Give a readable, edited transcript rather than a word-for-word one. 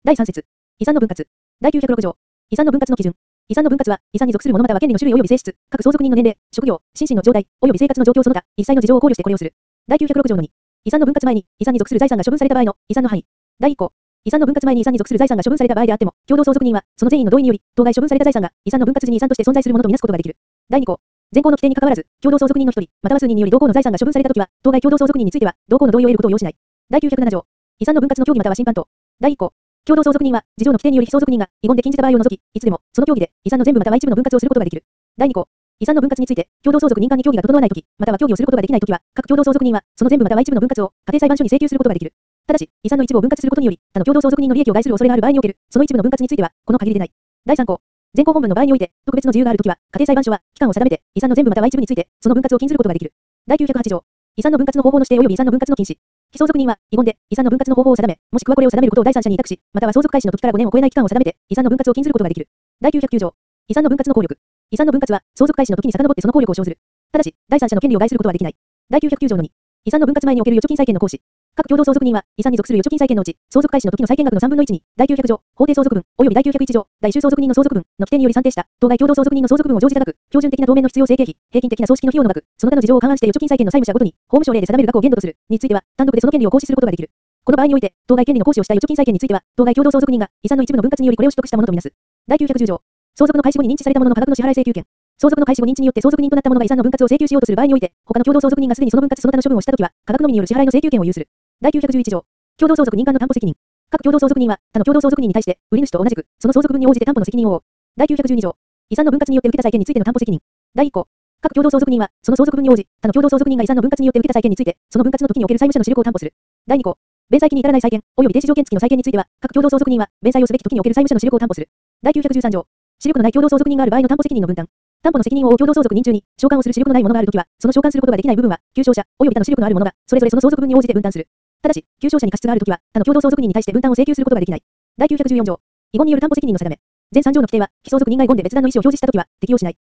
第3節。遺産の分割。第906条。遺産の分割の基準。遺産の分割は、遺産に属する者または権利の種類及び性質、各相続人の年齢、職業、心身の状態、及び生活の状況その他、一切の事情を考慮してこれをする。第906条の2。遺産の分割前に、遺産に属する財産が処分された場合の、遺産の範囲。第1項。遺産の分割前に遺産に属する財産が処分された場合であっても、共同相続人は、その全員の同意により、当該処分された財産が、遺産の分割時に遺産として存在するものとみなすことができる。第2項。前項の規定に関わらず、共同相続人の一人、または数人により同項の財産が処分されたときは、当該共同相続人については、同項の同意を得ることを要しない。第907条。遺産の分割の協議または審判等。第1項。共同相続人は、事情の規定により被相続人が、遺言で禁じた場合を除き、いつでも、その協議で、遺産の全部または一部の分割をすることができる。第2項。遺産の分割について、共同相続人間に協議が整わないとき、または協議をすることができないときは、各共同相続人は、その全部または一部の分割を、家庭裁判所に請求することができる。ただし、遺産の一部を分割することにより、他の共同相続人の利益を害する恐れがある場合における、その一部の分割については、この限りでない。第3項。前項本文の場合において、特別の自由があるときは、家庭裁判所は、期間を定めて、遺産の全部または一部について、その分割を禁ずることができる。第908条。遺産の分割の方法の指定及び遺産の分割の禁止。被相続人は、遺言で、遺産の分割の方法を定め、もしくはこれを定めることを第三者に委託し、または相続開始の時から5年を超えない期間を定めて、遺産の分割を禁ずることができる。第909条。遺産の分割の効力。遺産の分割は、相続開始の時に遡ってその効力を生ずる。ただし、第三者の権利を害することはできない。第909条の2。遺産の分割前における預貯金債権の行使。各共同相続人は、遺産に属する預貯金債権のうち、相続開始の時の債権額の3分の1に、第900条、法定相続分、及び第901条、第1相続人の相続分の規定により算定した、当該共同相続人の相続分を常時高く、標準的な当面の必要生計費、平均的な葬式の費用の額、その他の事情を勘案して預貯金債権の債務者ごとに、法務省令で定める額を限度とする、については、単独でその権利を行使することができる。この場合において、当該権利の行使をした預貯金債権については、当該共同相続人が、遺産の一部の分割によりこれを取得したものとみなす。第910条。相続の開始後に認知されたものの価格の支払い請求権。相続の開始後認知によって相続人となった者が遺産の分割を請求しようとする場合において、他の共同相続人がすでにその分割その他の処分をしたときは、価格のみによる支払いの請求権を有する。第911条。共同相続人間の担保責任。各共同相続人は、他の共同相続人に対して、売り主と同じく、その相続分に応じて担保の責任を負う。第912条。遺産の分割によって受けた債権についての担保責任。第1項。各共同相続人は、その相続分に応じ、他の共同相続人が遺産の分割によって受けた債権について、その分割の時における債務者の資力を担保する。第2項。弁済期に至らない債権、及び停止条件付きの債権については、各共同相続人は、弁済をすべき時における債務者の資力を担保する。第913条。資力のない共同相続人がある場合の担保責任の分担。担保の責任を負う共同相続人中に、償還をする資力のない者があるときは、その償還することができない部分は、旧証者、及び他の資力のある者が、それぞれその相続分に応じて分担する。ただし、旧証者に過失があるときは、他の共同相続人に対して分担を請求することができない。第914条。遺言による担保責任の定め。前3条の規定は、被相続人が遺言で別段の意思を表示したときは、適用しない。